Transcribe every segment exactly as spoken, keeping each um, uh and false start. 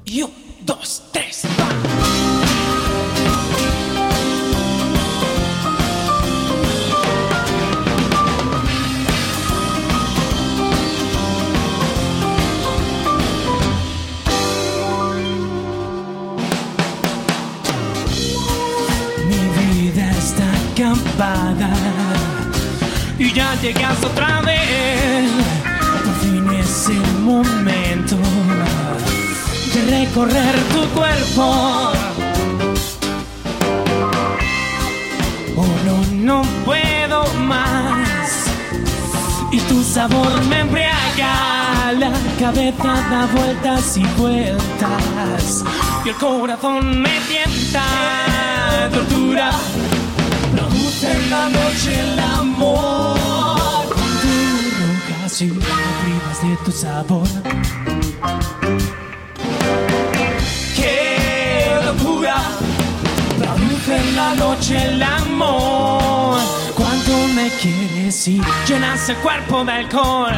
Y un, dos, tres, va. Mi vida está acabada y ya llegas otra vez. Por fin es el momento de recorrer tu cuerpo. Oh no, no puedo más. Y tu sabor me embriaga. La cabeza da vueltas y vueltas y el corazón me tienta. Tortura produce en la noche el amor. Tú rojas y me privas de tu sabor. Qué locura produce en la noche el amor. Cuánto me quieres y llenas el cuerpo de alcohol.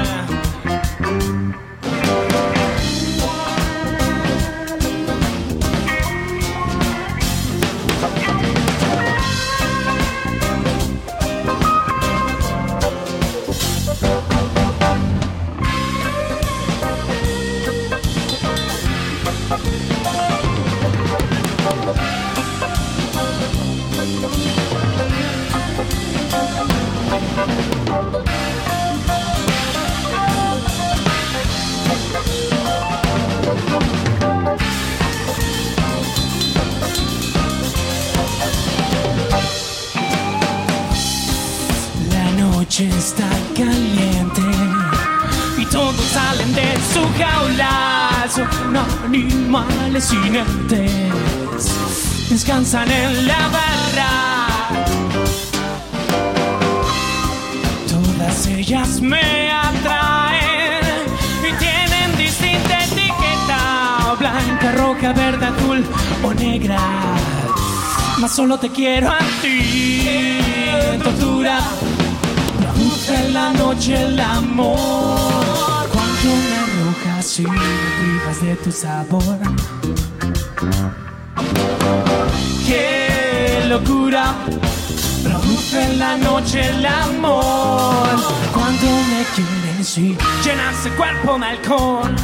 Está caliente y todos salen de su jaula. Son animales inertes, descansan en la barra. Todas ellas me atraen y tienen distinta etiqueta: blanca, roja, verde, azul o negra. Mas solo te quiero a ti. Tortura en la noche el amor. Cuando me arrojas y me privas de tu sabor. Qué locura produce en la noche el amor. Cuando me quieres y llenas el cuerpo de alcohol.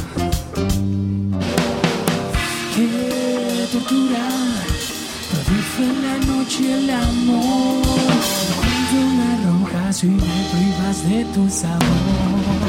Qué tortura produce en la noche el amor. Cuando me arrojas y me privas de tu sabor.